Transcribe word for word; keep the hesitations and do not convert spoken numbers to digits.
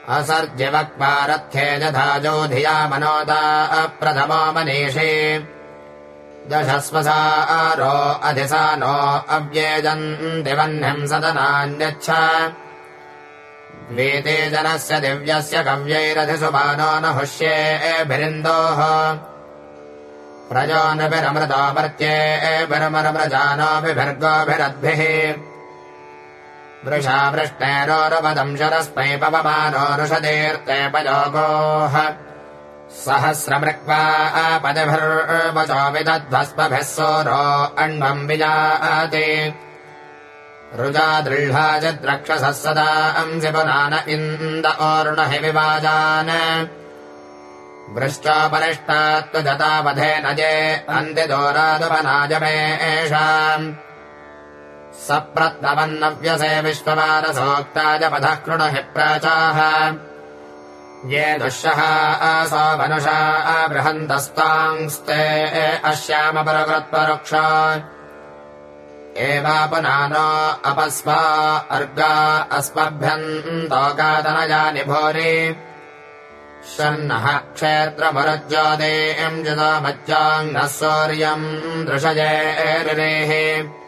असर्जिवक्पारथ्ये जधाजो धिया मनोदा प्रथमो मनीषे दशस्वसारो अधिसानो अव्येजन्ति वह्निम् सदनान्यच्छ द्वीते जनस्य दिव्यस्य कव्यैरधिसुमानो न हुष्येभिरिन्दोः प्रजोऽनभिरमृतोऽमर्त्येभिरमरमृजानोऽभिर्गोभिरद्भिः वृषा वृष्टेरोरुपदम् शरस्मै पवमानो रुषदीर्ते पयोगोः सहस्रमृक्वा पदिभिर्वचो विदध्वस्पभिः सोरो अण्वम् विजाति रुजा दृह्लाजिद्रक्षसः सदा अंसि पुनान इन्द ओर्णहि विवाजान् वृश्चोपरिष्टात्वजतावधेन जे अन्तिदोरादुपनाजमेषाम् सप्रत्नवन्नव्यसे विश्ववारसोक्ताज पथः कृणुहि प्राचाः ये दुःशः आसो मनुषा बृहन्तस्तांस्ते अश्यामपरकृत्वरुक्षा एवापुनानो अपस्वा अर्गा अस्मभ्यन्तोकादनयानि भूरि शन्नः क्षेत्रमरुज्योतिम् जुतो मज्जाङ्गः सूर्यम् दृशये रिरेः